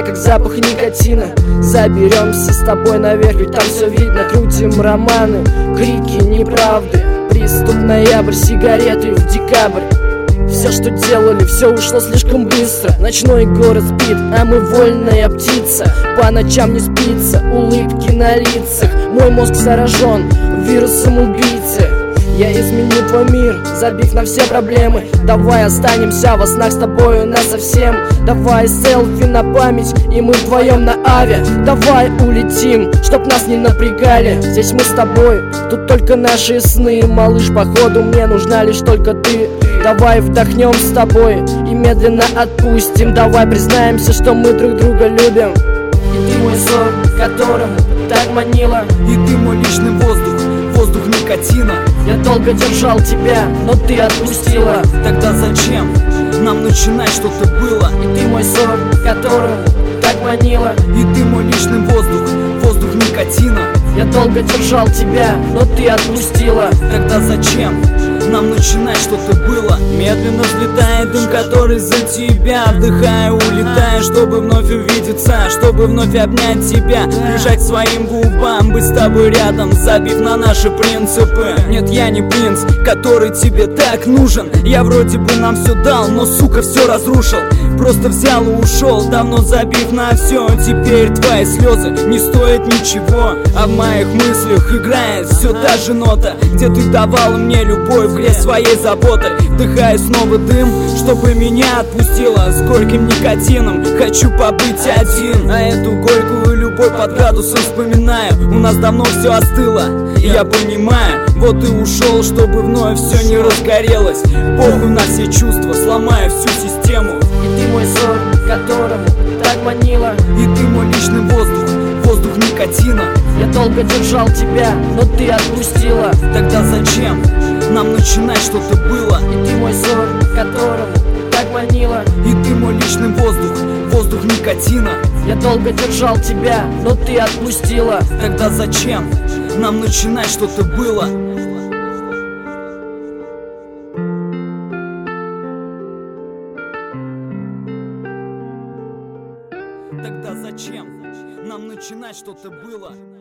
как запах никотина. Заберемся с тобой наверх, ведь там все видно. Крутим романы, крики неправды. Приступ ноябрь, сигареты в декабрь. Все, что делали, все ушло слишком быстро. Ночной город спит, а мы вольная птица. По ночам не спится, улыбки на лицах. Мой мозг заражен вирусом убийцы. Я изменю твой мир, забив на все проблемы. Давай останемся во снах с тобою насовсем. Давай селфи на память, и мы вдвоем на авиа. Давай улетим, чтоб нас не напрягали. Здесь мы с тобой, тут только наши сны. Малыш, походу мне нужна лишь только ты. Давай вдохнем с тобой и медленно отпустим. Давай признаемся, что мы друг друга любим. И ты мой сон, которым так манила. И ты мой личный воздух, воздух никотина. Я долго держал тебя, но ты отпустила. Тогда зачем нам начинать, что-то было? И ты мой сон, которым так манила. И ты мой личный воздух, воздух никотина. Я долго держал тебя, но ты отпустила. Тогда зачем нам начинать, что-то было? Медленно взлетает дым, который за тебя. Вдыхаю, улетаю, чтобы вновь увидеться, чтобы вновь обнять тебя, прижать к своим губам, быть с тобой рядом, забив на наши принципы. Нет, я не принц, который тебе так нужен. Я вроде бы нам все дал, но, сука, все разрушил. Просто взял и ушел, давно забив на все. Теперь твои слезы не стоят ничего, а в моих мыслях играет все та же нота, где ты давала мне любовь, где своей заботой. Вдыхаю снова дым, чтобы меня отпустило. С горьким никотином хочу побыть один. А эту горькую любовь под градусом вспоминаю. У нас давно все остыло, и я понимаю, вот и ушел, чтобы вновь все не разгорелось. Похуй на все чувства, сломаю всю систему. И ты мой сон, которым так манила. И ты мой личный воздух, воздух никотина. Я долго держал тебя, но ты отпустила. Тогда зачем нам начинать, что-то было? И ты мой сон, которым так манила. И ты мой личный воздух, воздух никотина. Я долго держал тебя, но ты отпустила. Тогда зачем нам начинать, что-то было? Тогда зачем нам начинать, что-то было?